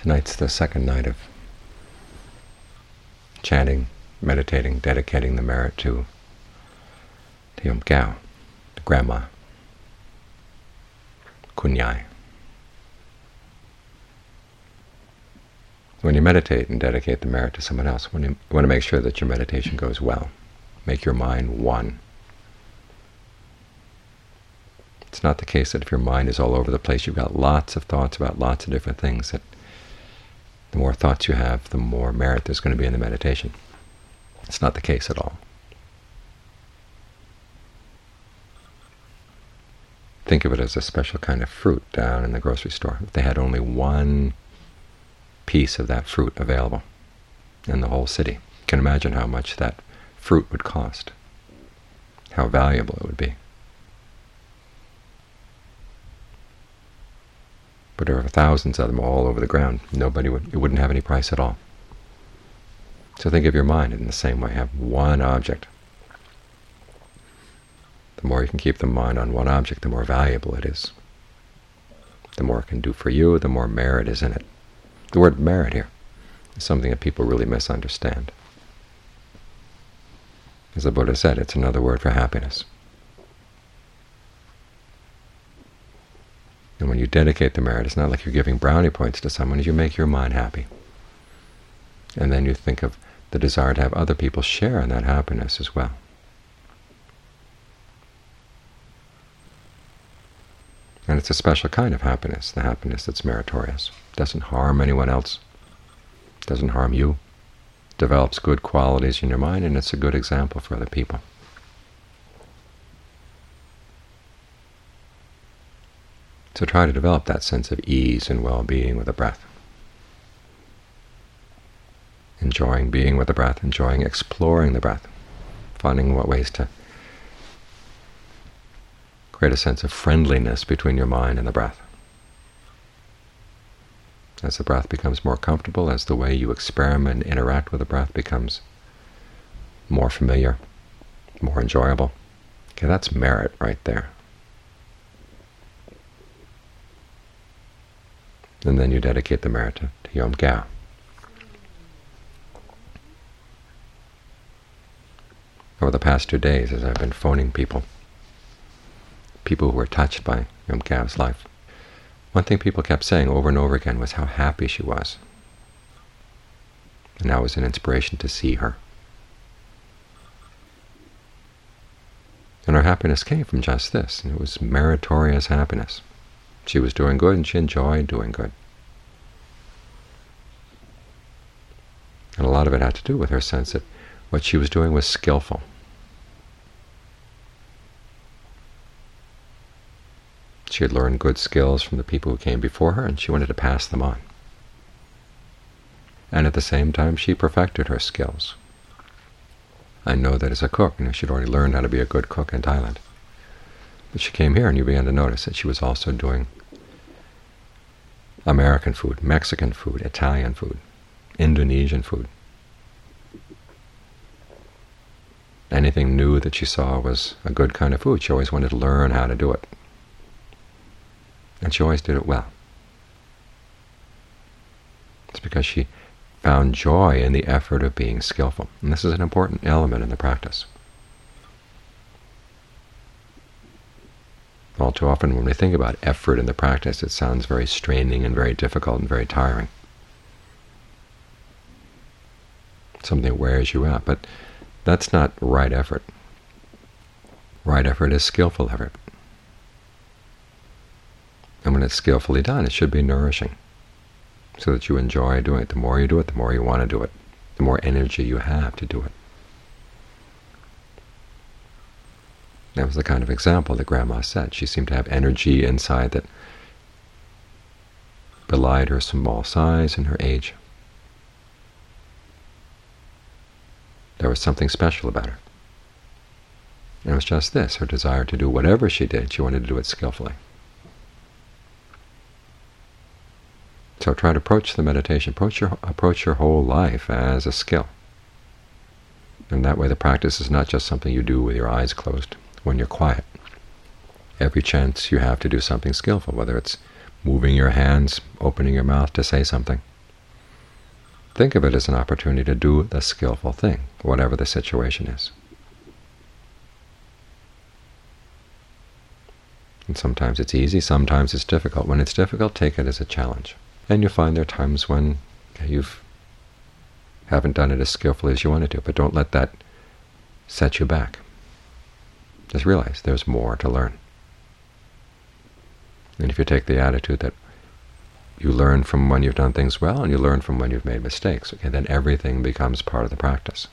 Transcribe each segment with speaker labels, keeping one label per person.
Speaker 1: Tonight's the second night of chanting, meditating, dedicating the merit to Yom Kippur, the Grandma, Kunyai. When you meditate and dedicate the merit to someone else, you want to make sure that your meditation goes well. Make your mind one. It's not the case that if your mind is all over the place, you've got lots of thoughts about lots of different things, that the more thoughts you have, the more merit there's going to be in the meditation. It's not the case at all. Think of it as a special kind of fruit down in the grocery store. If they had only one piece of that fruit available in the whole city, you can imagine how much that fruit would cost, how valuable it would be. But there are thousands of them all over the ground. It wouldn't have any price at all. So think of your mind in the same way. Have one object. The more you can keep the mind on one object, the more valuable it is. The more it can do for you, the more merit is in it. The word merit here is something that people really misunderstand. As the Buddha said, it's another word for happiness. And when you dedicate the merit, it's not like you're giving brownie points to someone. You make your mind happy. And then you think of the desire to have other people share in that happiness as well. And it's a special kind of happiness, the happiness that's meritorious. It doesn't harm anyone else. It doesn't harm you. It develops good qualities in your mind, and it's a good example for other people. So try to develop that sense of ease and well-being with the breath. Enjoying being with the breath, enjoying exploring the breath, finding what ways to create a sense of friendliness between your mind and the breath. As the breath becomes more comfortable, as the way you experiment and interact with the breath becomes more familiar, more enjoyable, okay, that's merit right there. And then you dedicate the merit to Yom Kippur. Over the past 2 days, as I've been phoning people who were touched by Yom Kippur's life, one thing people kept saying over and over again was how happy she was. And that was an inspiration to see her. And her happiness came from just this, and it was meritorious happiness. She was doing good, and she enjoyed doing good. And a lot of it had to do with her sense that what she was doing was skillful. She had learned good skills from the people who came before her, and she wanted to pass them on. And at the same time, she perfected her skills. I know that as a cook, she'd already learned how to be a good cook in Thailand. But she came here, and you began to notice that she was also doing American food, Mexican food, Italian food, Indonesian food. Anything new that she saw was a good kind of food. She always wanted to learn how to do it. And she always did it well. It's because she found joy in the effort of being skillful. And this is an important element in the practice. All too often when we think about effort in the practice, it sounds very straining and very difficult and very tiring. Something that wears you out. But that's not right effort. Right effort is skillful effort. And when it's skillfully done, it should be nourishing, so that you enjoy doing it. The more you do it, the more you want to do it, the more energy you have to do it. That was the kind of example that Grandma set. She seemed to have energy inside that belied her small size and her age. There was something special about her. And it was just this, her desire to do whatever she did, she wanted to do it skillfully. So try to approach the meditation, approach your whole life as a skill. And that way the practice is not just something you do with your eyes closed when you're quiet. Every chance you have to do something skillful, whether it's moving your hands, opening your mouth to say something, think of it as an opportunity to do the skillful thing, whatever the situation is. And sometimes it's easy, sometimes it's difficult. When it's difficult, take it as a challenge. And you'll find there are times when you haven't done it as skillfully as you want to do, but don't let that set you back. Just realize there's more to learn. And if you take the attitude that you learn from when you've done things well and you learn from when you've made mistakes, okay, then everything becomes part of the practice.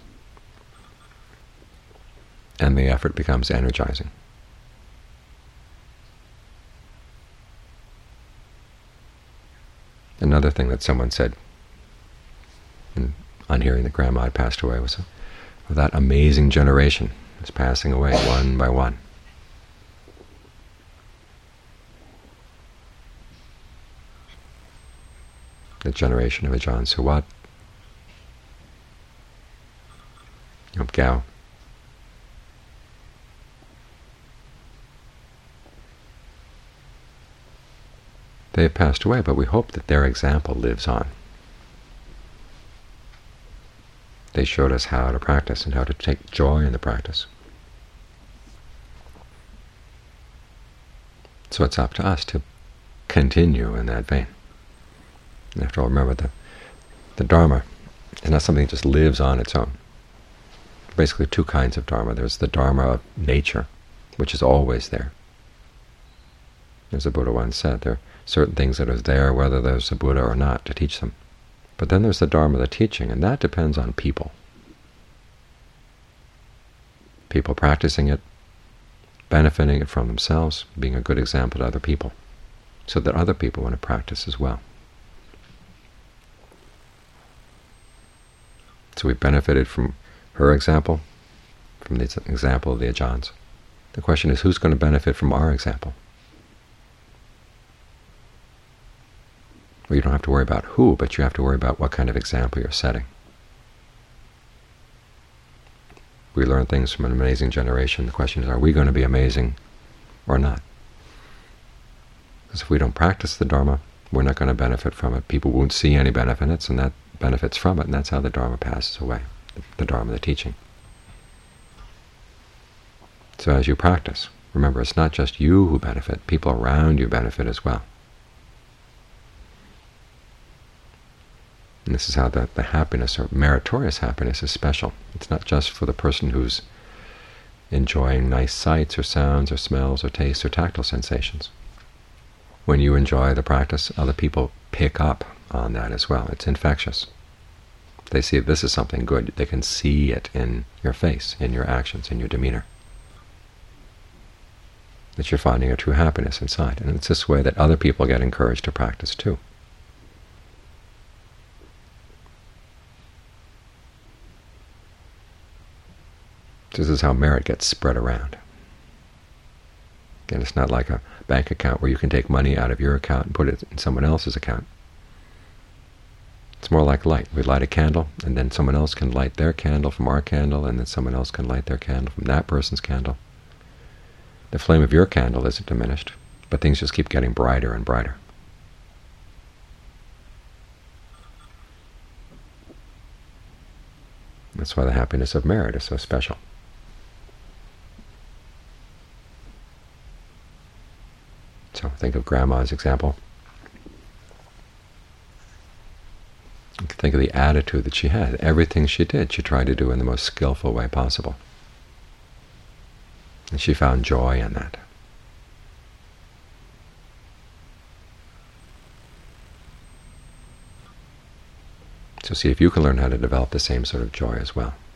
Speaker 1: And the effort becomes energizing. Another thing that someone said on hearing that Grandma had passed away was that amazing generation is passing away one by one. The generation of Ajahn Suwat, Yom Gao, they have passed away, but we hope that their example lives on. They showed us how to practice and how to take joy in the practice. So it's up to us to continue in that vein. And after all, remember, the Dharma is not something that just lives on its own. Basically two kinds of Dharma. There's the Dharma of nature, which is always there. As the Buddha once said, there are certain things that are there whether there's a Buddha or not to teach them. But then there's the Dharma of the teaching, and that depends on people. People practicing it, benefiting it from themselves, being a good example to other people, so that other people want to practice as well. So we benefited from her example, from the example of the Ajahns. The question is, who's going to benefit from our example? Well, you don't have to worry about who, but you have to worry about what kind of example you're setting. We learn things from an amazing generation. The question is, are we going to be amazing or not? Because if we don't practice the Dharma, we're not going to benefit from it. People won't see any benefits, and that benefits from it, and that's how the Dharma passes away, the Dharma, the teaching. So as you practice, remember, it's not just you who benefit, people around you benefit as well. And this is how the happiness, or meritorious happiness, is special. It's not just for the person who's enjoying nice sights or sounds or smells or tastes or tactile sensations. When you enjoy the practice, other people pick up on that as well. It's infectious. They see this is something good. They can see it in your face, in your actions, in your demeanor, that you're finding a true happiness inside. And it's this way that other people get encouraged to practice too. This is how merit gets spread around. And it's not like a bank account where you can take money out of your account and put it in someone else's account. It's more like light. We light a candle, and then someone else can light their candle from our candle, and then someone else can light their candle from that person's candle. The flame of your candle isn't diminished, but things just keep getting brighter and brighter. That's why the happiness of merit is so special. So think of Grandma's example. Think of the attitude that she had. Everything she did, she tried to do in the most skillful way possible. And she found joy in that. So see if you can learn how to develop the same sort of joy as well.